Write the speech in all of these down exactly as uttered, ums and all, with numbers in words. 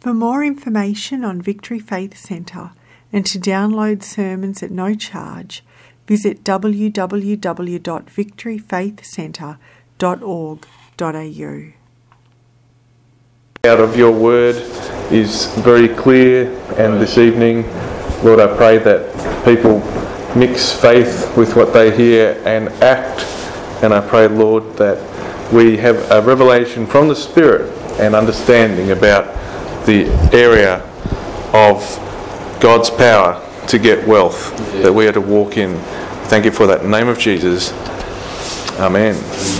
For more information on Victory Faith Centre and to download sermons at no charge, visit w w w dot victory faith centre dot org dot a u. Out of your word is very clear, and this evening, Lord, I pray that people mix faith with what they hear and act, and I pray, Lord, that we have a revelation from the Spirit and understanding about the area of God's power to get wealth that we are to walk in. Thank you for that. In the name of Jesus. Amen.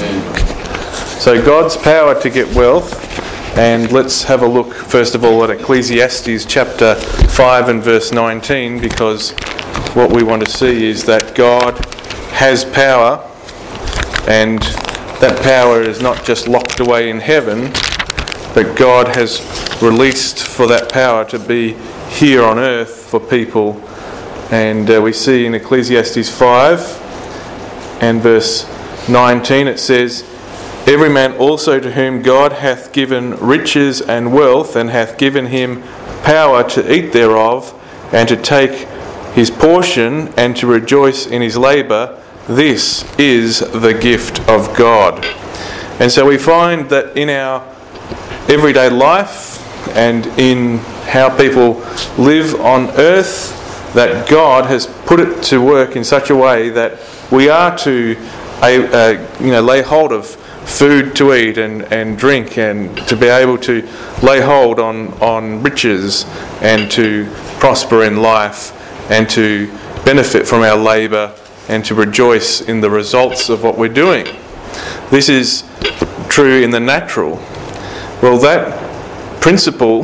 Amen. So God's power to get wealth, and let's have a look first of all at Ecclesiastes chapter five and verse nineteen, because what we want to see is that God has power, and that power is not just locked away in heaven, but God has released for that power to be here on earth for people. And uh, we see in Ecclesiastes five and verse nineteen, it says, "Every man also to whom God hath given riches and wealth, and hath given him power to eat thereof, and to take his portion, and to rejoice in his labour, this is the gift of God." And so we find that in our everyday life and in how people live on earth, that God has put it to work in such a way that we are to uh, you know, lay hold of food to eat and, and drink, and to be able to lay hold on, on riches, and to prosper in life, and to benefit from our labour, and to rejoice in the results of what we're doing. This is true in the natural. Well, that principle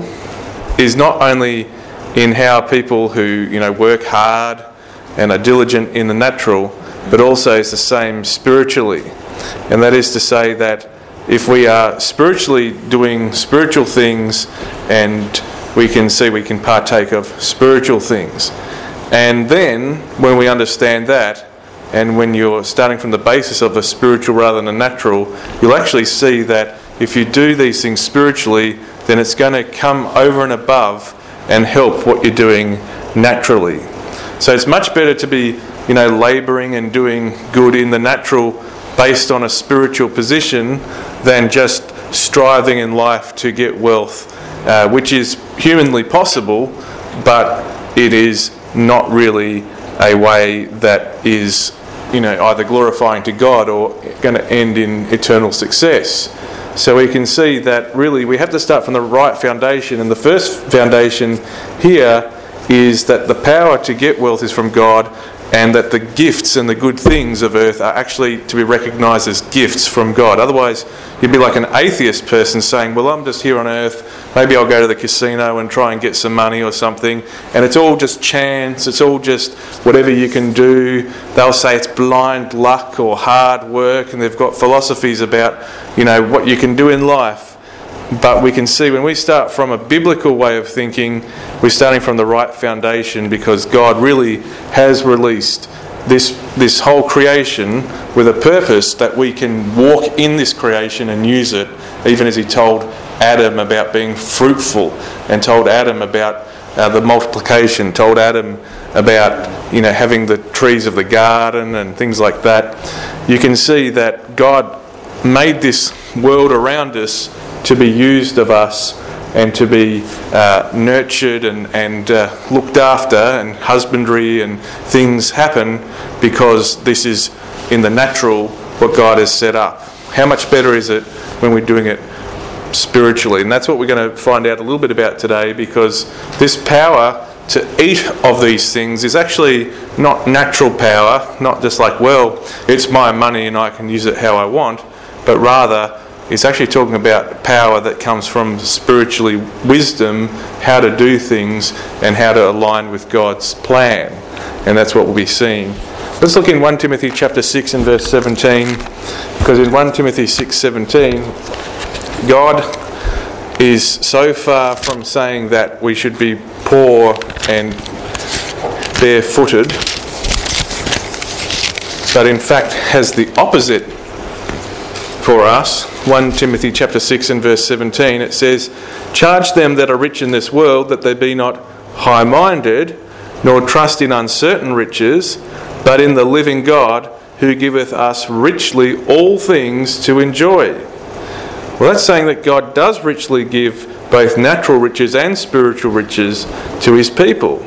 is not only in how people who, you know, work hard and are diligent in the natural, but also is the same spiritually. And that is to say that if we are spiritually doing spiritual things, and we can see we can partake of spiritual things. And then when we understand that, and when you're starting from the basis of the spiritual rather than the natural, you'll actually see that if you do these things spiritually, then it's going to come over and above and help what you're doing naturally. So it's much better to be, you know, labouring and doing good in the natural based on a spiritual position than just striving in life to get wealth, uh, which is humanly possible, but it is not really a way that is, you know, either glorifying to God or going to end in eternal success. So we can see that really we have to start from the right foundation, and the first foundation here is that the power to get wealth is from God, and that the gifts and the good things of earth are actually to be recognised as gifts from God. Otherwise, you'd be like an atheist person saying, well, I'm just here on earth, maybe I'll go to the casino and try and get some money or something, and it's all just chance, it's all just whatever you can do. They'll say it's blind luck or hard work, and they've got philosophies about, you know, what you can do in life. But we can see when we start from a biblical way of thinking, we're starting from the right foundation, because God really has released this this whole creation with a purpose that we can walk in this creation and use it, even as he told Adam about being fruitful, and told Adam about uh, the multiplication, told Adam about, you know, having the trees of the garden and things like that. You can see that God made this world around us to be used of us, and to be uh, nurtured and, and uh, looked after, and husbandry and things happen because this is in the natural what God has set up. How much better is it when we're doing it spiritually? And that's what we're going to find out a little bit about today, because this power to eat of these things is actually not natural power, not just like, well, it's my money and I can use it how I want, but rather it's actually talking about power that comes from spiritually wisdom, how to do things and how to align with God's plan. And that's what we'll be seeing. Let's look in First Timothy chapter six and verse seventeen, because in First Timothy six seventeen, God is so far from saying that we should be poor and barefooted, but in fact has the opposite for us. First Timothy chapter six and verse seventeen, it says, "Charge them that are rich in this world that they be not high-minded, nor trust in uncertain riches, but in the living God, who giveth us richly all things to enjoy." Well, that's saying that God does richly give both natural riches and spiritual riches to his people.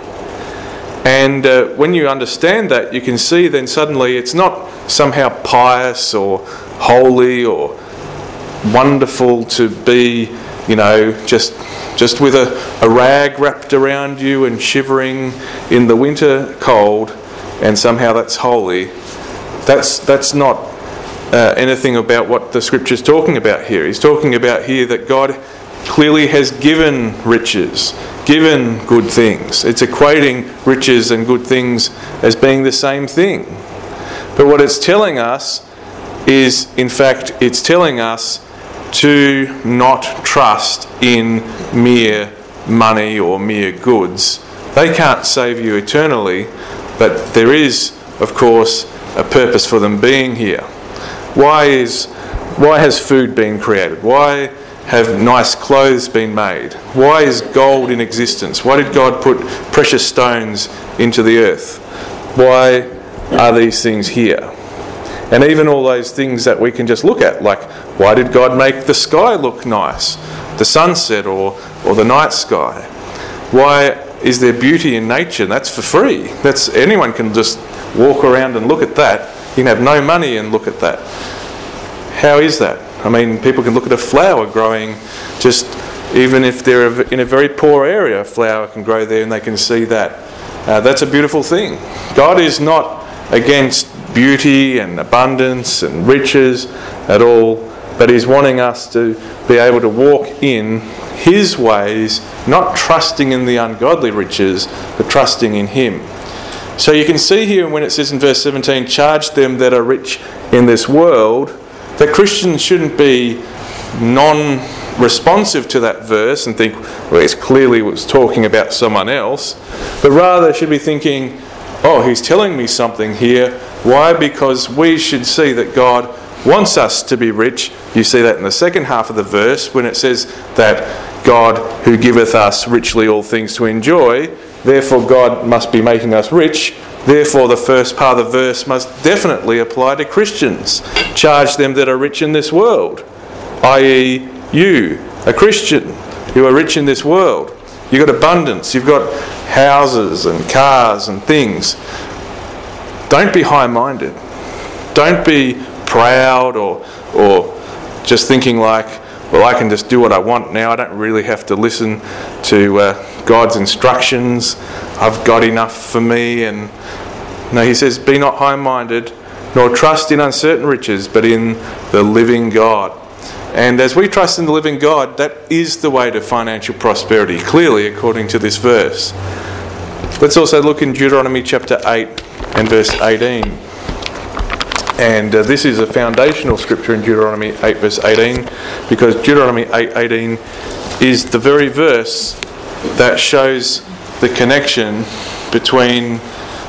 And uh, when you understand that, you can see then suddenly it's not somehow pious or holy or wonderful to be, you know, just just with a, a rag wrapped around you and shivering in the winter cold, and somehow that's holy. That's that's not uh, anything about what the Scripture's talking about here. He's talking about here that God clearly has given riches, given good things. It's equating riches and good things as being the same thing. But what it's telling us is, in fact, it's telling us to not trust in mere money or mere goods. They can't save you eternally, but there is, of course, a purpose for them being here. Why is why has food been created? Why have nice clothes been made? Why is gold in existence? Why did God put precious stones into the earth? Why are these things here? And even all those things that we can just look at, like why did God make the sky look nice? The sunset or, or the night sky? Why is there beauty in nature? That's for free. That's anyone can just walk around and look at that. You can have no money and look at that. How is that? I mean, people can look at a flower growing, just even if they're in a very poor area, a flower can grow there and they can see that. Uh, that's a beautiful thing. God is not against beauty and abundance and riches at all, but he's wanting us to be able to walk in his ways, not trusting in the ungodly riches, but trusting in him. So you can see here when it says in verse seventeen, "Charge them that are rich in this world," that Christians shouldn't be non-responsive to that verse and think, well, it's clearly was talking about someone else, but rather should be thinking, oh, he's telling me something here. Why? Because we should see that God wants us to be rich. You see that in the second half of the verse when it says that God who giveth us richly all things to enjoy, therefore God must be making us rich. Therefore the first part of the verse must definitely apply to Christians. Charge them that are rich in this world, that is you, a Christian, who are rich in this world. You've got abundance, you've got houses and cars and things. Don't be high-minded. Don't be proud or or just thinking like, well, I can just do what I want now. I don't really have to listen to uh, God's instructions. I've got enough for me. And no, he says, be not high-minded, nor trust in uncertain riches, but in the living God. And as we trust in the living God, that is the way to financial prosperity, clearly according to this verse. Let's also look in Deuteronomy chapter eight and verse eighteen. And uh, this is a foundational scripture in Deuteronomy eight verse eighteen, because Deuteronomy eight eighteen is the very verse that shows the connection between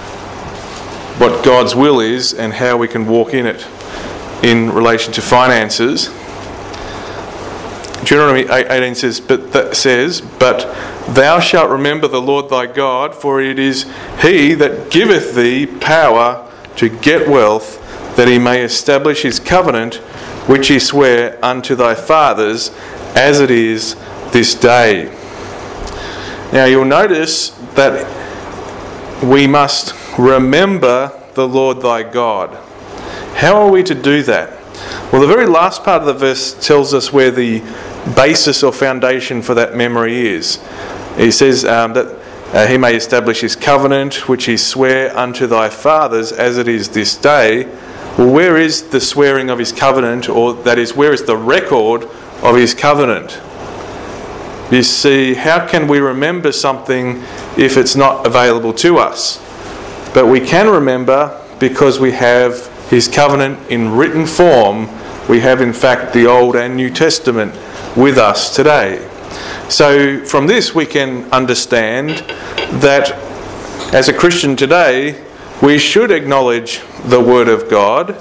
what God's will is and how we can walk in it in relation to finances. Deuteronomy eight eighteen says, but that says, but thou shalt remember the Lord thy God, for it is he that giveth thee power to get wealth, that he may establish his covenant, which he sware unto thy fathers, as it is this day. Now you'll notice that we must remember the Lord thy God. How are we to do that? Well, the very last part of the verse tells us where the basis or foundation for that memory is. He says um, that uh, he may establish his covenant, which he sware unto thy fathers, as it is this day. Well, where is the swearing of his covenant, or that is, where is the record of his covenant? You see, how can we remember something if it's not available to us? But we can remember because we have his covenant in written form. We have, in fact, the Old and New Testament with us today. So from this we can understand that as a Christian today, we should acknowledge the Word of God,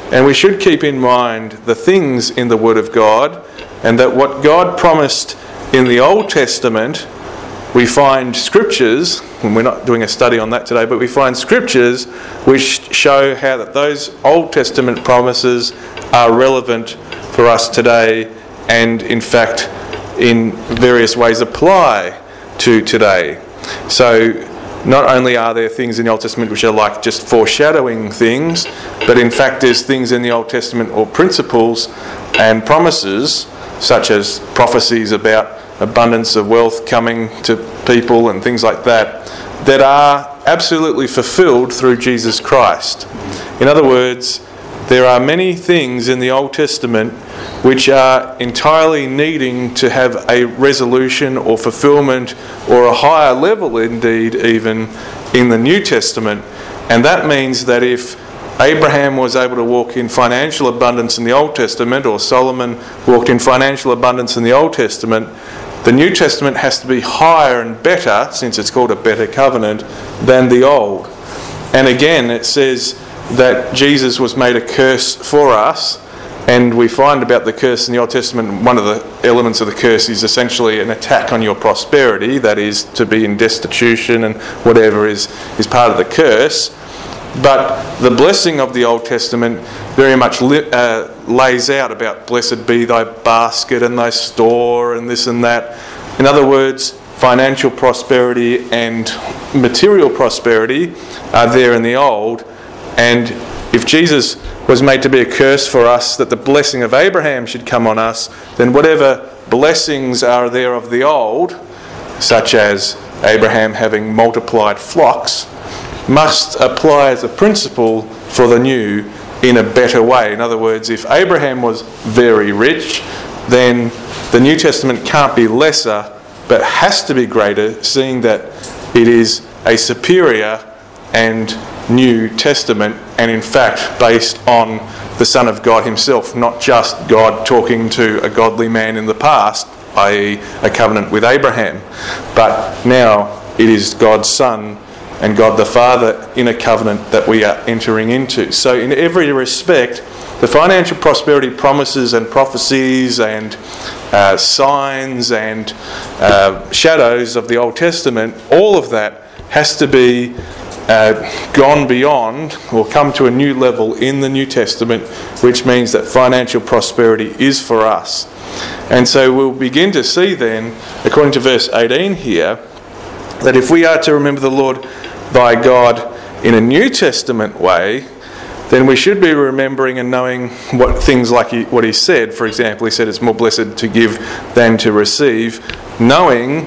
And we should keep in mind the things in the Word of God, and that what God promised in the Old Testament, we find scriptures, and we're not doing a study on that today, but we find scriptures which show how that those Old Testament promises are relevant for us today, and in fact in various ways apply to today. So not only are there things in the Old Testament which are like just foreshadowing things, but in fact there's things in the Old Testament or principles and promises, such as prophecies about abundance of wealth coming to people and things like that, that are absolutely fulfilled through Jesus Christ. In other words, there are many things in the Old Testament which are entirely needing to have a resolution or fulfillment, or a higher level indeed even, in the New Testament. And that means that if Abraham was able to walk in financial abundance in the Old Testament, or Solomon walked in financial abundance in the Old Testament, the New Testament has to be higher and better, since it's called a better covenant, than the Old. And again, it says that Jesus was made a curse for us, and we find about the curse in the Old Testament, one of the elements of the curse is essentially an attack on your prosperity, that is, to be in destitution and whatever is, is part of the curse. But the blessing of the Old Testament very much li- uh, lays out about blessed be thy basket and thy store and this and that. In other words, financial prosperity and material prosperity are there in the Old. And if Jesus was made to be a curse for us, that the blessing of Abraham should come on us, then whatever blessings are there of the Old, such as Abraham having multiplied flocks, must apply as a principle for the new in a better way. In other words, if Abraham was very rich, then the New Testament can't be lesser, but has to be greater, seeing that it is a superior and New Testament, and in fact based on the Son of God himself, not just God talking to a godly man in the past, that is a covenant with Abraham, but now it is God's Son and God the Father in a covenant that we are entering into. So in every respect, the financial prosperity promises and prophecies and uh, signs and uh, shadows of the Old Testament, all of that has to be uh, gone beyond, or come to a new level in the New Testament, which means that financial prosperity is for us. And so we'll begin to see then, according to verse eighteen here, that if we are to remember the Lord thy God in a New Testament way, then we should be remembering and knowing what things like he, what he said. For example, he said it's more blessed to give than to receive, knowing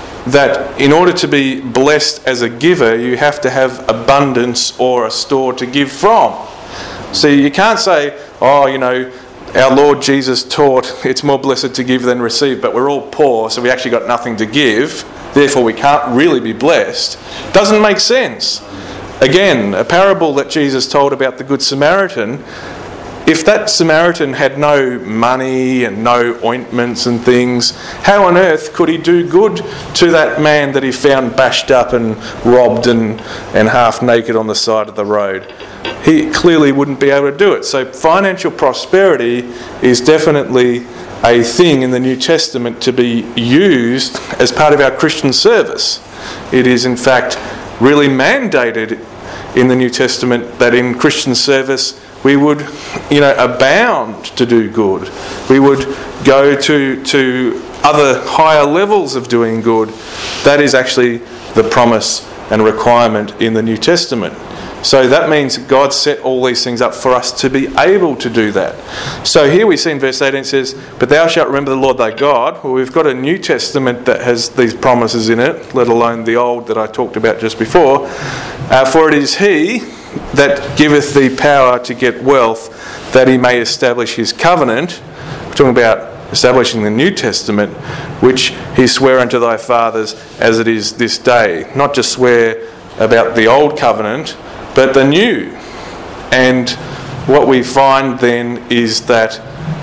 that in order to be blessed as a giver, you have to have abundance or a store to give from. So you can't say, oh, you know, our Lord Jesus taught it's more blessed to give than receive, but we're all poor, so we actually got nothing to give, therefore we can't really be blessed. Doesn't make sense. Again, a parable that Jesus told about the Good Samaritan, if that Samaritan had no money and no ointments and things, how on earth could he do good to that man that he found bashed up and robbed and, and half naked on the side of the road? He clearly wouldn't be able to do it. So financial prosperity is definitely a thing in the New Testament to be used as part of our Christian service. It is in fact really mandated in the New Testament that in Christian service we would, you know, abound to do good. We would go to to other higher levels of doing good. That is actually the promise and requirement in the New Testament. So that means God set all these things up for us to be able to do that. So here we see in verse eighteen, it says, but thou shalt remember the Lord thy God. Well, we've got a New Testament that has these promises in it, let alone the Old that I talked about just before. Uh, for it is he that giveth thee power to get wealth, that he may establish his covenant. We're talking about establishing the New Testament, which he sware unto thy fathers as it is this day. Not just swear about the old covenant, but the new. And what we find then is that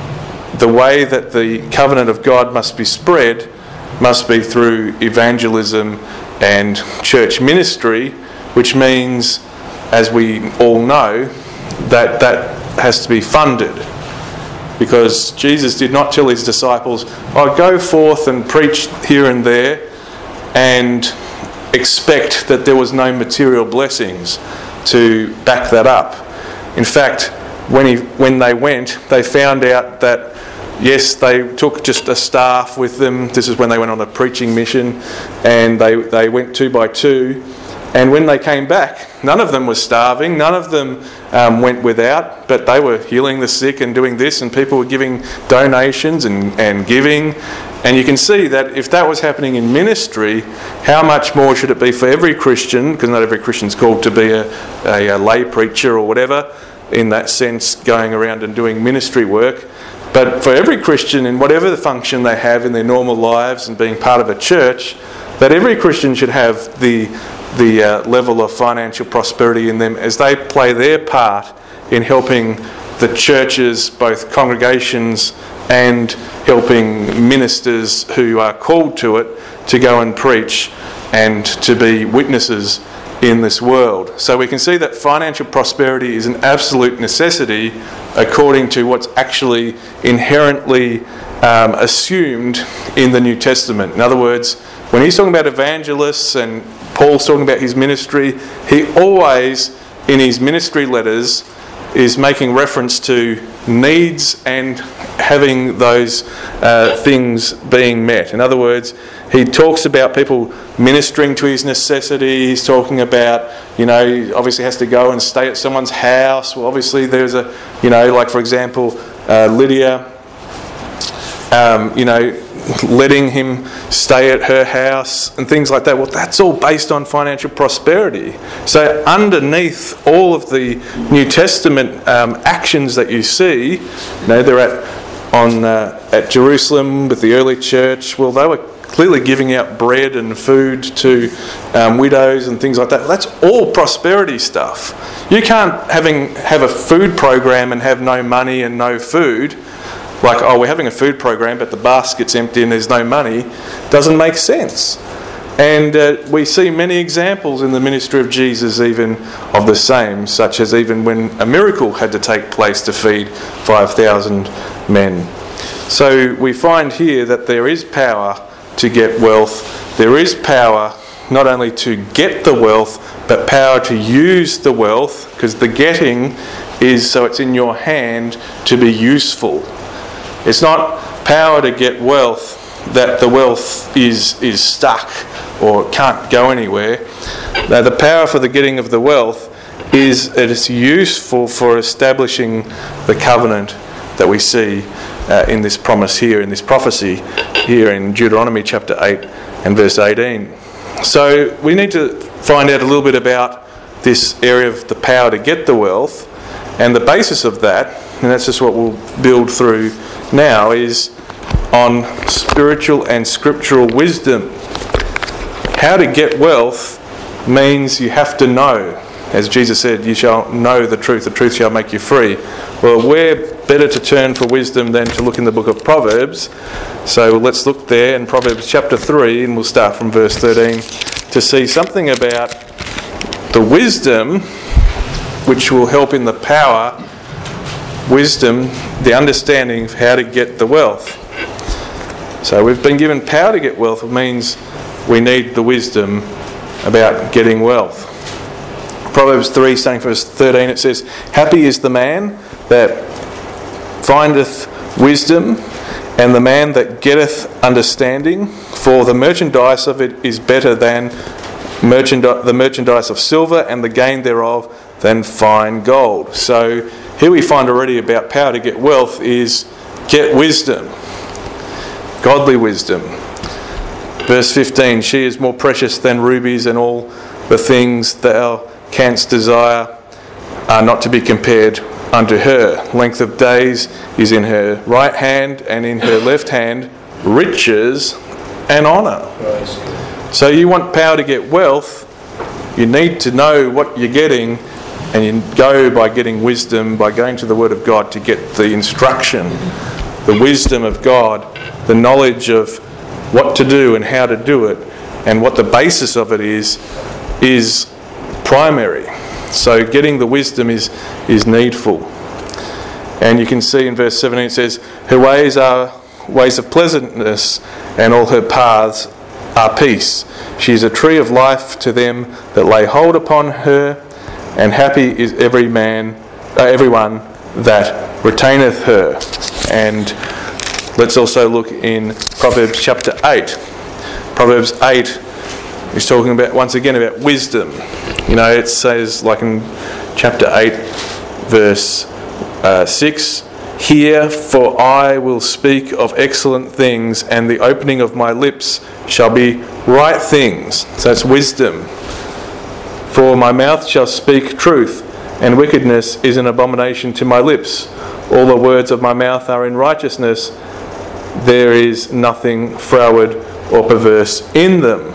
the way that the covenant of God must be spread must be through evangelism and church ministry, which means, as we all know, that that has to be funded. Because Jesus did not tell his disciples, oh, go forth and preach here and there and expect that there was no material blessings to back that up. In fact, when he when they went, they found out that yes, they took just a staff with them. This is when they went on a preaching mission, and they, they went two by two. And when they came back, none of them were starving, none of them um, went without, but they were healing the sick and doing this, and people were giving donations and, and giving. And you can see that if that was happening in ministry, how much more should it be for every Christian, because not every Christian's called to be a, a, a lay preacher or whatever, in that sense, going around and doing ministry work. But for every Christian, in whatever the function they have in their normal lives and being part of a church, that every Christian should have the the uh, level of financial prosperity in them as they play their part in helping the churches, both congregations and helping ministers who are called to it, to go and preach and to be witnesses in this world. So we can see that financial prosperity is an absolute necessity according to what's actually inherently um, assumed in the New Testament. In other words, when he's talking about evangelists and Paul's talking about his ministry, he always, in his ministry letters, is making reference to needs and having those uh, things being met. In other words, he talks about people ministering to his necessity. He's talking about, you know, he obviously has to go and stay at someone's house. Well, obviously there's a, you know, like for example, uh, Lydia, um, you know, letting him stay at her house and things like that. Well, that's all based on financial prosperity. So underneath all of the New Testament um, actions that you see, you know, they're at on uh, at Jerusalem with the early church. Well, they were clearly giving out bread and food to um, widows and things like that. That's all prosperity stuff. You can't having have a food program and have no money and no food. Like, oh, we're having a food program, but the basket's empty and there's no money, doesn't make sense. And uh, we see many examples in the ministry of Jesus even of the same, such as even when a miracle had to take place to feed five thousand men. So we find here that there is power to get wealth. There is power not only to get the wealth, but power to use the wealth, because the getting is so it's in your hand to be useful. It's not power to get wealth that the wealth is is stuck or can't go anywhere. Now, the power for the getting of the wealth is that it's useful for establishing the covenant that we see uh, in this promise here, in this prophecy here in Deuteronomy chapter eight and verse eighteen. So we need to find out a little bit about this area of the power to get the wealth, and the basis of that, and that's just what we'll build through now, is on spiritual and scriptural wisdom. How to get wealth means you have to know. As Jesus said, you shall know the truth, the truth shall make you free. Well, where better to turn for wisdom than to look in the book of Proverbs? So let's look there in Proverbs chapter three, and we'll start from verse thirteen to see something about the wisdom which will help in the power, wisdom, the understanding of how to get the wealth. So we've been given power to get wealth. It means we need the wisdom about getting wealth. Proverbs three, starting from verse thirteen, it says, "Happy is the man that findeth wisdom, and the man that getteth understanding, for the merchandise of it is better than merchandi- the merchandise of silver, and the gain thereof than fine gold." So here we find already about power to get wealth is get wisdom, godly wisdom. Verse fifteen, "She is more precious than rubies, and all the things thou canst desire are not to be compared unto her. Length of days is in her right hand, and in her left hand riches and honour." So you want power to get wealth, you need to know what you're getting, and you go by getting wisdom, by going to the Word of God to get the instruction, the wisdom of God, the knowledge of what to do and how to do it, and what the basis of it is, is primary. So getting the wisdom is, is needful. And you can see in verse seventeen it says, her ways are ways of pleasantness, and all her paths are peace. She is a tree of life to them that lay hold upon her, and happy is every man, uh, everyone that retaineth her. And let's also look in Proverbs chapter eight. Proverbs eight is talking about, once again, about wisdom. You know, it says, like in chapter eight, verse uh, six, hear, for I will speak of excellent things, and the opening of my lips shall be right things. So that's wisdom. For my mouth shall speak truth, and wickedness is an abomination to my lips. All the words of my mouth are in righteousness. There is nothing froward or perverse in them.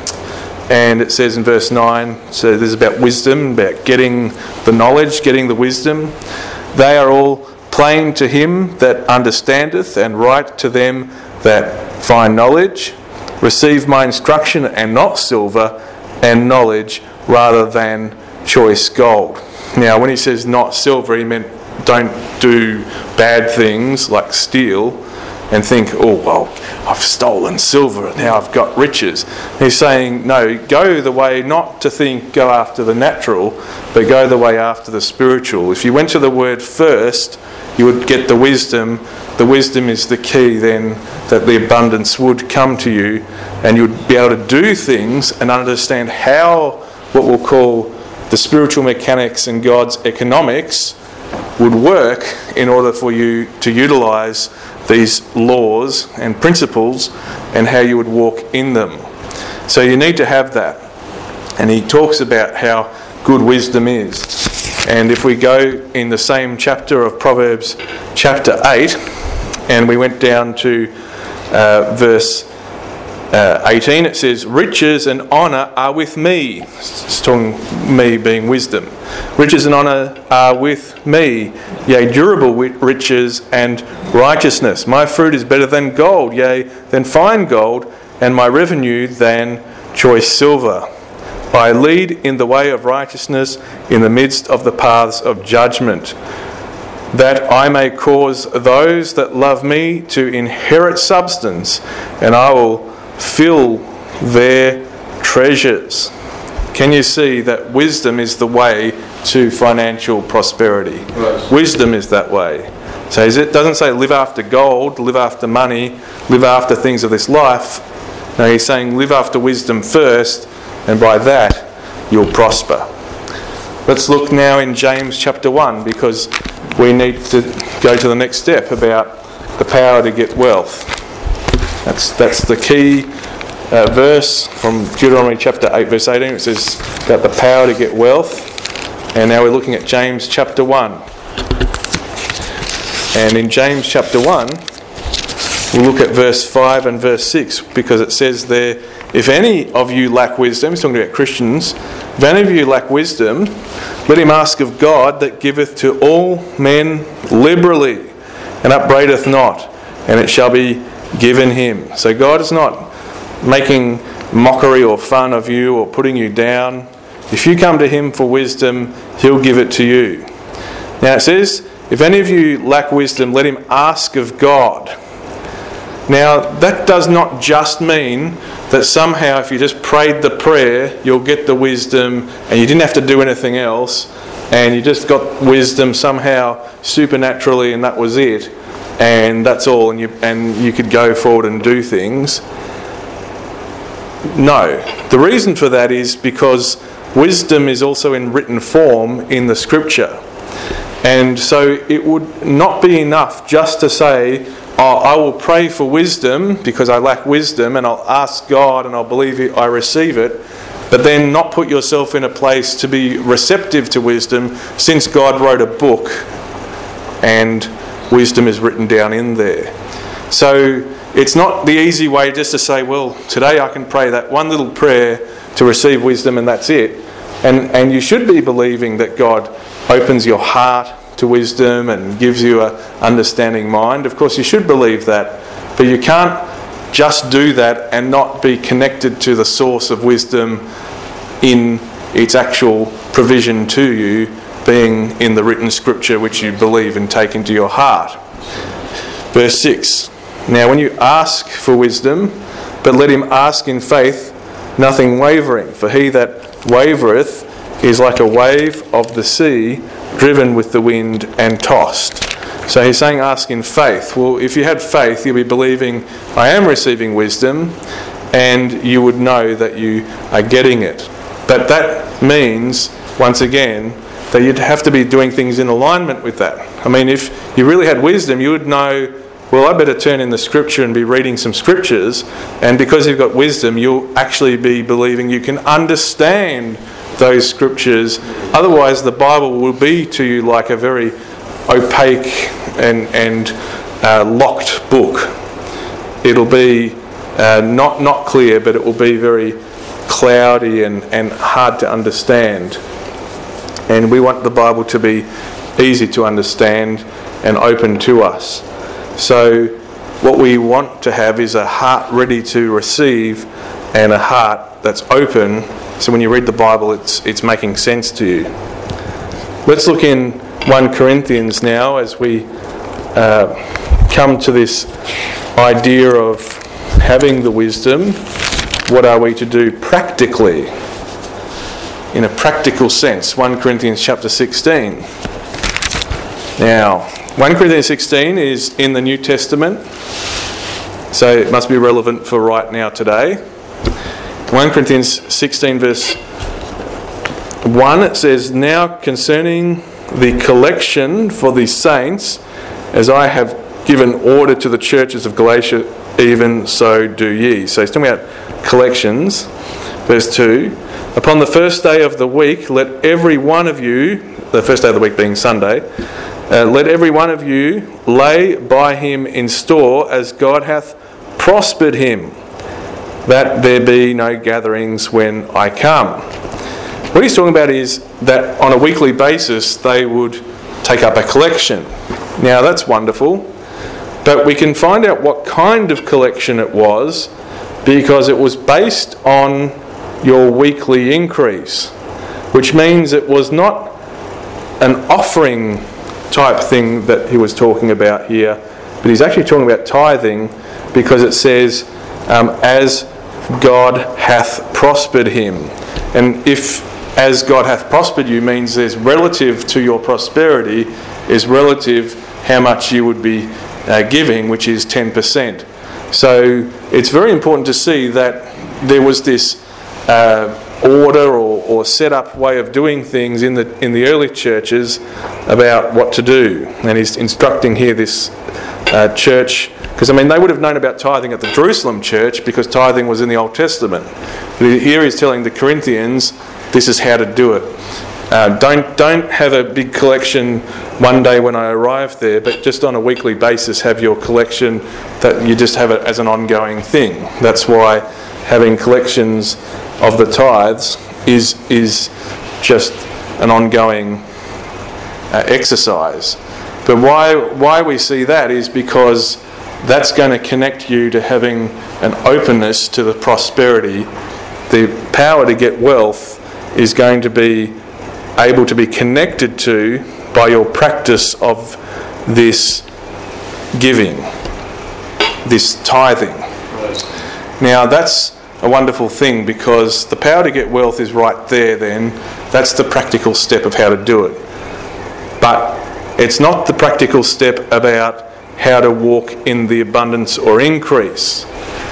And it says in verse nine, so this is about wisdom, about getting the knowledge, getting the wisdom. They are all plain to him that understandeth, and right to them that find knowledge. Receive my instruction, and not silver, and knowledge rather than choice gold. Now, when he says not silver, he meant don't do bad things like steal and think, oh, well, I've stolen silver, now I've got riches. He's saying, no, go the way, not to think, go after the natural, but go the way after the spiritual. If you went to the word first, you would get the wisdom. The wisdom is the key then that the abundance would come to you, and you would be able to do things and understand how what we'll call the spiritual mechanics and God's economics would work in order for you to utilise these laws and principles, and how you would walk in them. So you need to have that. And he talks about how good wisdom is. And if we go in the same chapter of Proverbs chapter eight, and we went down to uh, verse uh, eighteen, it says, riches and honour are with me. It's talking me being wisdom. Riches and honour are with me, yea, durable riches and righteousness. My fruit is better than gold, yea, than fine gold, and my revenue than choice silver. I lead in the way of righteousness in the midst of the paths of judgment, that I may cause those that love me to inherit substance, and I will fill their treasures. Can you see that wisdom is the way to financial prosperity? Right. Wisdom is that way. So it doesn't say live after gold, live after money, live after things of this life. No, he's saying live after wisdom first, and by that you'll prosper. Let's look now in James chapter one, because we need to go to the next step about the power to get wealth. That's that's the key uh, verse from Deuteronomy chapter eight, verse eighteen. It says about the power to get wealth. And now we're looking at James chapter one. And in James chapter one, we'll look at verse five and verse six, because it says there, if any of you lack wisdom, he's talking about Christians, if any of you lack wisdom, let him ask of God that giveth to all men liberally, and upbraideth not, and it shall be given him. So God is not making mockery or fun of you or putting you down. If you come to him for wisdom, he'll give it to you. Now it says, if any of you lack wisdom, let him ask of God. Now that does not just mean that somehow if you just prayed the prayer, you'll get the wisdom and you didn't have to do anything else, and you just got wisdom somehow supernaturally and that was it, and that's all, and you and you could go forward and do things. No. The reason for that is because wisdom is also in written form in the scripture. And so it would not be enough just to say, oh, I will pray for wisdom because I lack wisdom, and I'll ask God and I'll believe it, I receive it, but then not put yourself in a place to be receptive to wisdom, since God wrote a book and wisdom is written down in there. So it's not the easy way just to say, well, today I can pray that one little prayer to receive wisdom and that's it. And and you should be believing that God opens your heart to wisdom and gives you an understanding mind. Of course, you should believe that, but you can't just do that and not be connected to the source of wisdom in its actual provision to you being in the written scripture which you believe and take into your heart. Verse six, now when you ask for wisdom, but let him ask in faith, nothing wavering, for he that wavereth is like a wave of the sea, driven with the wind and tossed. So he's saying ask in faith. Well, if you had faith, you'd be believing, I am receiving wisdom, and you would know that you are getting it. But that means, once again, that you'd have to be doing things in alignment with that. I mean, if you really had wisdom, you would know, well, I better turn in the scripture and be reading some scriptures, and because you've got wisdom, you'll actually be believing you can understand those scriptures. Otherwise, the Bible will be to you like a very opaque and, and uh, locked book. It'll be uh, not, not clear, but it will be very cloudy and, and hard to understand. And we want the Bible to be easy to understand and open to us. So what we want to have is a heart ready to receive and a heart that's open, so when you read the Bible it's it's making sense to you. Let's look in First Corinthians now as we uh, come to this idea of having the wisdom. What are we to do practically, in a practical sense? First Corinthians chapter sixteen. Now, First Corinthians sixteen is in the New Testament, so it must be relevant for right now today. First Corinthians sixteen verse one, it says, now concerning the collection for the saints, as I have given order to the churches of Galatia, even so do ye. So he's talking about collections. Verse two, upon the first day of the week, let every one of you, the first day of the week being Sunday, Uh, let every one of you lay by him in store as God hath prospered him, that there be no gatherings when I come. What he's talking about is that on a weekly basis they would take up a collection. Now that's wonderful, but we can find out what kind of collection it was because it was based on your weekly increase, which means it was not an offering type thing that he was talking about here, but he's actually talking about tithing because it says um, as God hath prospered him. And if as God hath prospered you means there's relative to your prosperity is relative how much you would be uh, giving, which is ten percent. So it's very important to see that there was this uh, order or, or set up way of doing things in the in the early churches about what to do. And he's instructing here this uh, church, because I mean they would have known about tithing at the Jerusalem church because tithing was in the Old Testament. But here he's telling the Corinthians this is how to do it. Uh, don't don't have a big collection one day when I arrive there, but just on a weekly basis have your collection that you just have it as an ongoing thing. That's why having collections of the tithes is is just an ongoing uh, exercise. But why why we see that is because that's going to connect you to having an openness to the prosperity. The power to get wealth is going to be able to be connected to by your practice of this giving, this tithing. Now that's a wonderful thing because the power to get wealth is right there then. That's the practical step of how to do it. But it's not the practical step about how to walk in the abundance or increase.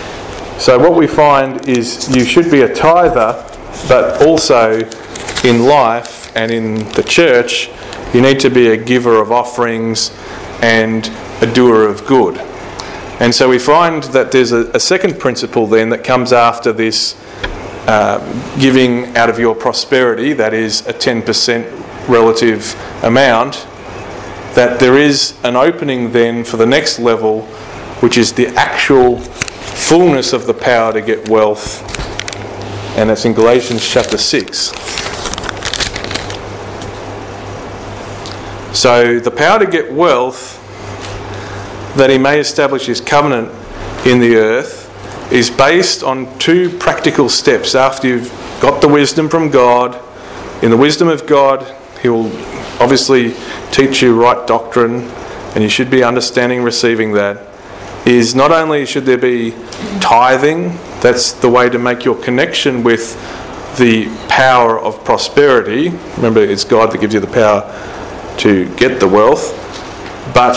So what we find is you should be a tither, but also in life and in the church, you need to be a giver of offerings and a doer of good. And so we find that there's a, a second principle then that comes after this uh, giving out of your prosperity, that is a ten percent relative amount, that there is an opening then for the next level, which is the actual fullness of the power to get wealth, and it's in Galatians chapter six. So the power to get wealth, that he may establish his covenant in the earth, is based on two practical steps. After you've got the wisdom from God, in the wisdom of God, he will obviously teach you right doctrine, and you should be understanding and receiving that, is not only should there be tithing, that's the way to make your connection with the power of prosperity. Remember, it's God that gives you the power to get the wealth. But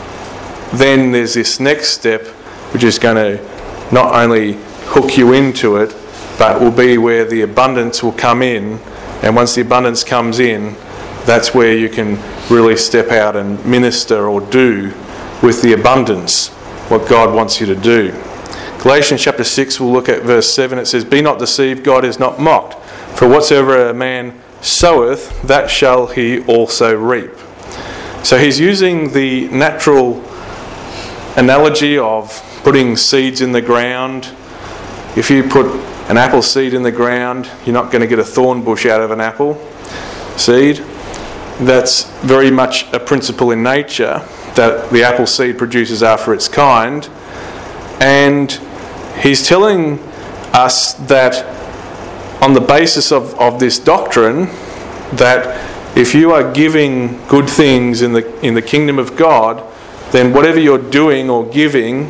then there's this next step, which is going to not only hook you into it, but will be where the abundance will come in. And once the abundance comes in, that's where you can really step out and minister or do with the abundance what God wants you to do. Galatians chapter six, we'll look at verse seven. It says, "Be not deceived, God is not mocked. For whatsoever a man soweth, that shall he also reap." So he's using the natural analogy of putting seeds in the ground. If you put an apple seed in the ground, you're not going to get a thorn bush out of an apple seed. That's very much a principle in nature that the apple seed produces after its kind. And he's telling us that on the basis of, of this doctrine, that if you are giving good things in the in the kingdom of God, then whatever you're doing or giving,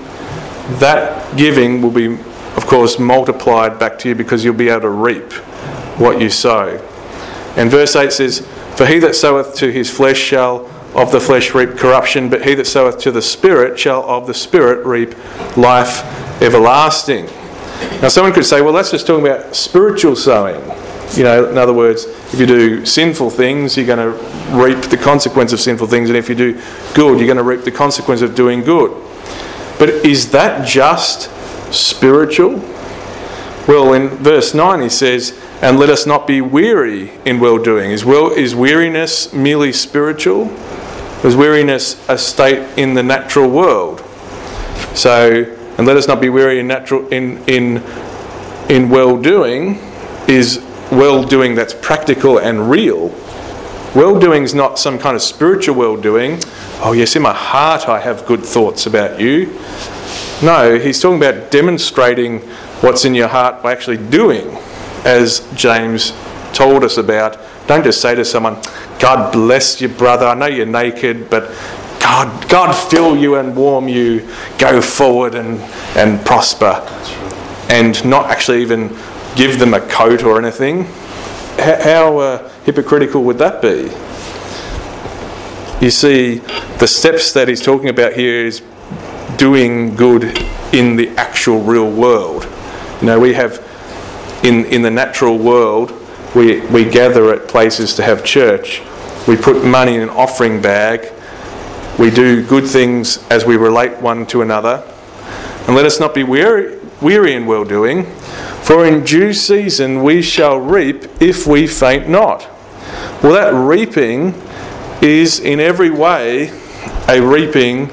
that giving will be, of course, multiplied back to you, because you'll be able to reap what you sow. And verse eight says, "For he that soweth to his flesh shall of the flesh reap corruption, but he that soweth to the Spirit shall of the Spirit reap life everlasting." Now someone could say, well, that's just talking about spiritual sowing. You know, in other words, if you do sinful things, you're going to reap the consequence of sinful things, and if you do good, you're going to reap the consequence of doing good. But is that just spiritual? Well, in verse nine he says, "And let us not be weary in well-doing." Is, well, is weariness merely spiritual? Is weariness a state in the natural world? So, and let us not be weary in natural in in in well-doing is well-doing that's practical and real. Well-doing is not some kind of spiritual well-doing. Oh yes, in my heart I have good thoughts about you. No, he's talking about demonstrating what's in your heart by actually doing, as James told us about. Don't just say to someone, "God bless you, brother. I know you're naked, but God, God fill you and warm you. Go forward and, and prosper." And not actually even give them a coat or anything. How, how uh, hypocritical would that be? You see, the steps that he's talking about here is doing good in the actual real world. You know, we have, in, in the natural world, we, we gather at places to have church. We put money in an offering bag. We do good things as we relate one to another. And let us not be weary, weary in well-doing, for in due season we shall reap if we faint not. Well, that reaping is in every way a reaping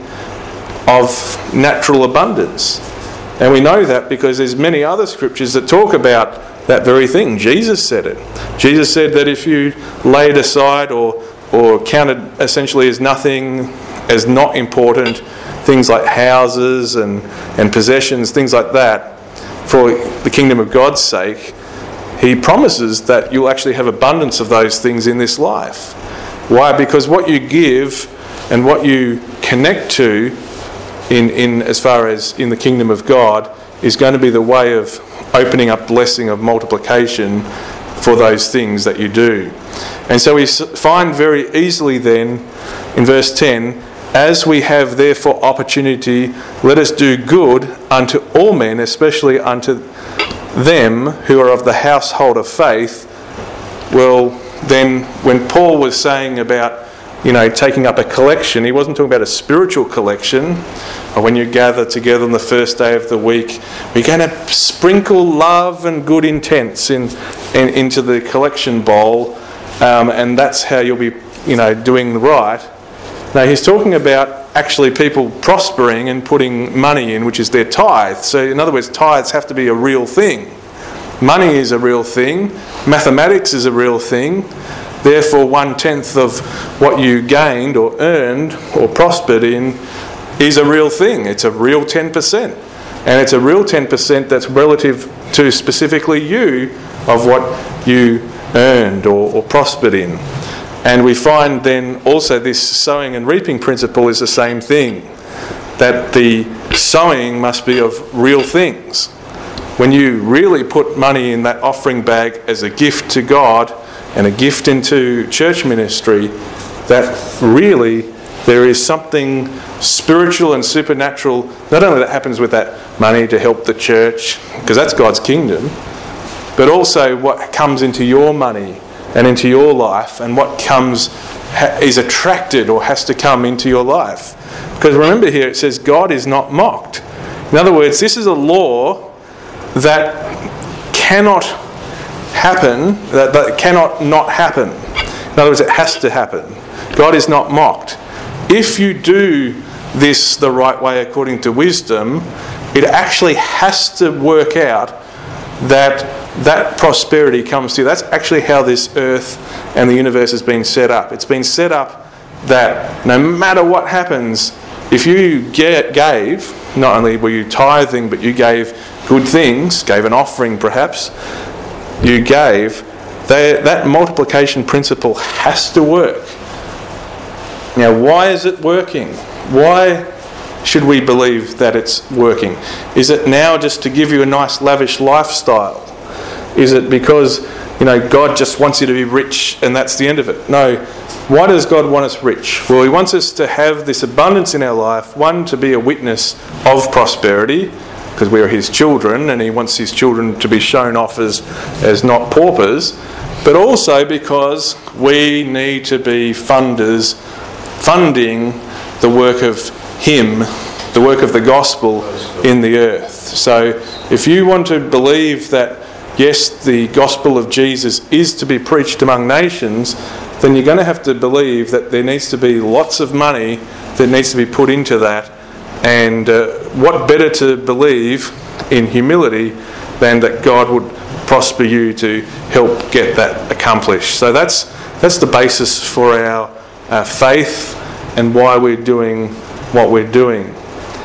of natural abundance. And we know that because there's many other scriptures that talk about that very thing. Jesus said it. Jesus said that if you laid aside or, or counted essentially as nothing, as not important, things like houses and, and possessions, things like that, for the kingdom of God's sake, he promises that you'll actually have abundance of those things in this life. Why? Because what you give and what you connect to in, in as far as in the kingdom of God is going to be the way of opening up blessing of multiplication for those things that you do. And so we find very easily then in verse ten, "As we have therefore opportunity, let us do good unto all men, especially unto them who are of the household of faith." Well, then when Paul was saying about, you know, taking up a collection, he wasn't talking about a spiritual collection. Or when you gather together on the first day of the week, we're going to sprinkle love and good intents in, in into the collection bowl, um, and that's how you'll be, you know, doing right. Now he's talking about actually people prospering and putting money in, which is their tithe. So in other words, tithes have to be a real thing. Money is a real thing. Mathematics is a real thing. Therefore, one-tenth of what you gained or earned or prospered in is a real thing. It's a real ten percent. And it's a real ten percent that's relative to specifically you of what you earned or, or prospered in. And we find then also this sowing and reaping principle is the same thing, that the sowing must be of real things. When you really put money in that offering bag as a gift to God and a gift into church ministry, that really there is something spiritual and supernatural, not only that happens with that money to help the church, because that's God's kingdom, but also what comes into your money and into your life, and what comes is attracted or has to come into your life. Because remember here it says God is not mocked. In other words, this is a law that cannot happen, that, that cannot not happen. In other words, it has to happen. God is not mocked. If you do this the right way according to wisdom, it actually has to work out that that prosperity comes to you. That's actually how this earth and the universe has been set up. It's been set up that no matter what happens, if you get, gave, not only were you tithing, but you gave good things, gave an offering perhaps, you gave, they, that multiplication principle has to work. Now, why is it working? Why should we believe that it's working? Is it now just to give you a nice lavish lifestyle? Is it because, you know, God just wants you to be rich and that's the end of it? No. Why does God want us rich? Well, He wants us to have this abundance in our life. One, to be a witness of prosperity, because we are His children and He wants His children to be shown off as, as not paupers. But also because we need to be funders, funding the work of Him, the work of the gospel in the earth. So if you want to believe that yes, the gospel of Jesus is to be preached among nations, then you're going to have to believe that there needs to be lots of money that needs to be put into that. And uh, what better to believe in humility than that God would prosper you to help get that accomplished. So that's that's the basis for our uh, faith and why we're doing what we're doing.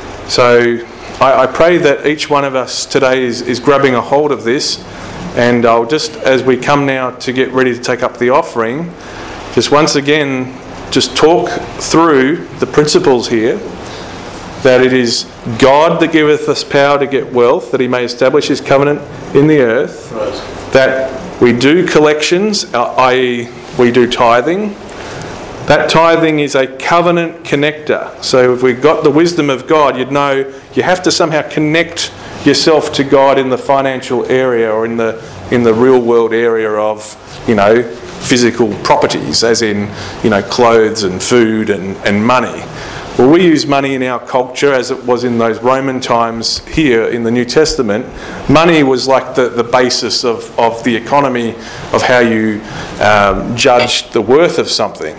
So I, I pray that each one of us today is, is grabbing a hold of this. And I'll just, as we come now to get ready to take up the offering, just once again, just talk through the principles here, that it is God that giveth us power to get wealth, that He may establish His covenant in the earth, right. That we do collections, that is we do tithing. That tithing is a covenant connector. So if we've got the wisdom of God, you'd know you have to somehow connect yourself to God in the financial area or in the in the real world area of, you know, physical properties, as in, you know, clothes and food and, and money. Well, we use money in our culture as it was in those Roman times here in the New Testament. Money was like the, the basis of, of the economy, of how you um, judged the worth of something.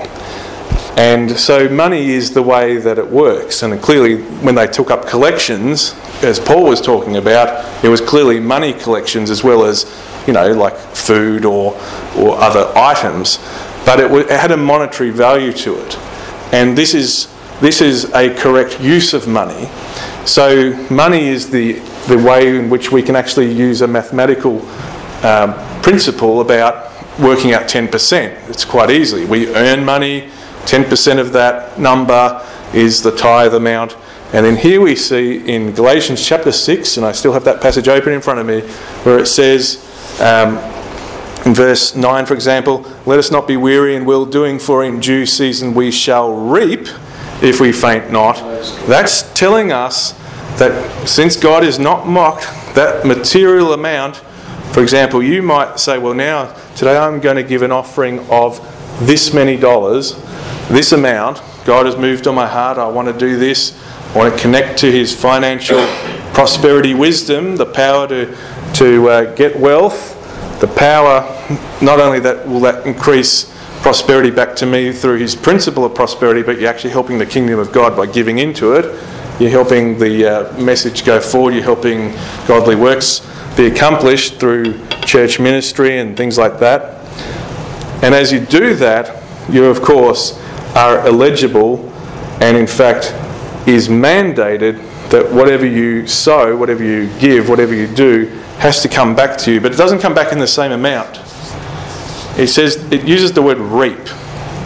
And so money is the way that it works. And clearly when they took up collections, as Paul was talking about, it was clearly money collections as well as, you know, like food or or other items. But it, w- it had a monetary value to it. And this is this is a correct use of money. So money is the, the way in which we can actually use a mathematical um, principle about working out ten percent. It's quite easily. We earn money, ten percent of that number is the tithe amount. And then here we see in Galatians chapter six, and I still have that passage open in front of me, where it says um, in verse nine, for example, let us not be weary in well-doing, for in due season we shall reap if we faint not. That's telling us that since God is not mocked, that material amount, for example, you might say, well, now, today I'm going to give an offering of this many dollars, this amount. God has moved on my heart, I want to do this. I want to connect to His financial prosperity wisdom, the power to to uh, get wealth, the power, not only that will that increase prosperity back to me through His principle of prosperity, but you're actually helping the kingdom of God by giving into it. You're helping the uh, message go forward, you're helping godly works be accomplished through church ministry and things like that. And as you do that, you of course are eligible, and in fact is mandated that whatever you sow, whatever you give, whatever you do, has to come back to you. But it doesn't come back in the same amount. It says, it uses the word reap.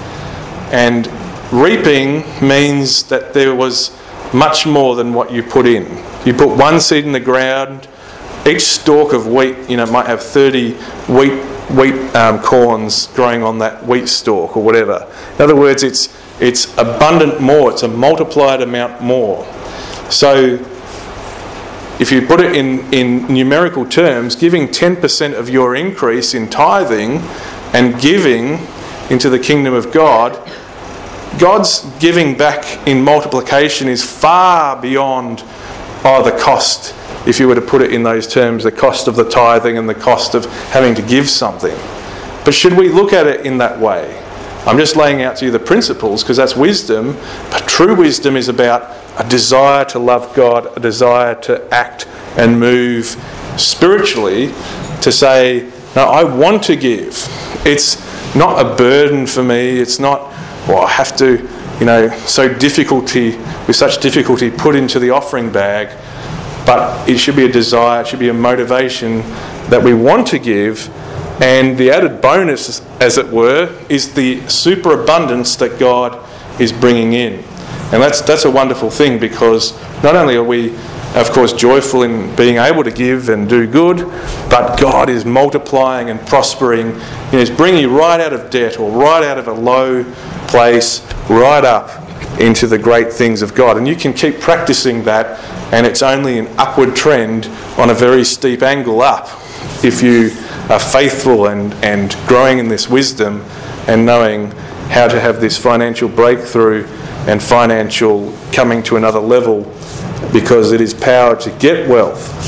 And reaping means that there was much more than what you put in. You put one seed in the ground, each stalk of wheat, you know, might have thirty wheat wheat um, corns growing on that wheat stalk or whatever. In other words, it's it's abundant more. It's a multiplied amount more. So if you put it in, in numerical terms, giving ten percent of your increase in tithing and giving into the kingdom of God, God's giving back in multiplication is far beyond oh, the cost, if you were to put it in those terms, the cost of the tithing and the cost of having to give something. But should we look at it in that way? I'm just laying out to you the principles because that's wisdom, but true wisdom is about a desire to love God, a desire to act and move spiritually to say, no, I want to give. It's not a burden for me. It's not, well, I have to, you know, so difficulty, with such difficulty put into the offering bag, but it should be a desire, it should be a motivation that we want to give. And the added bonus, as it were, is the superabundance that God is bringing in. And that's that's a wonderful thing, because not only are we, of course, joyful in being able to give and do good, but God is multiplying and prospering. You know, He's bringing you right out of debt or right out of a low place, right up into the great things of God. And you can keep practicing that, and it's only an upward trend on a very steep angle up if you are faithful and, and growing in this wisdom and knowing how to have this financial breakthrough and financial coming to another level, because it is power to get wealth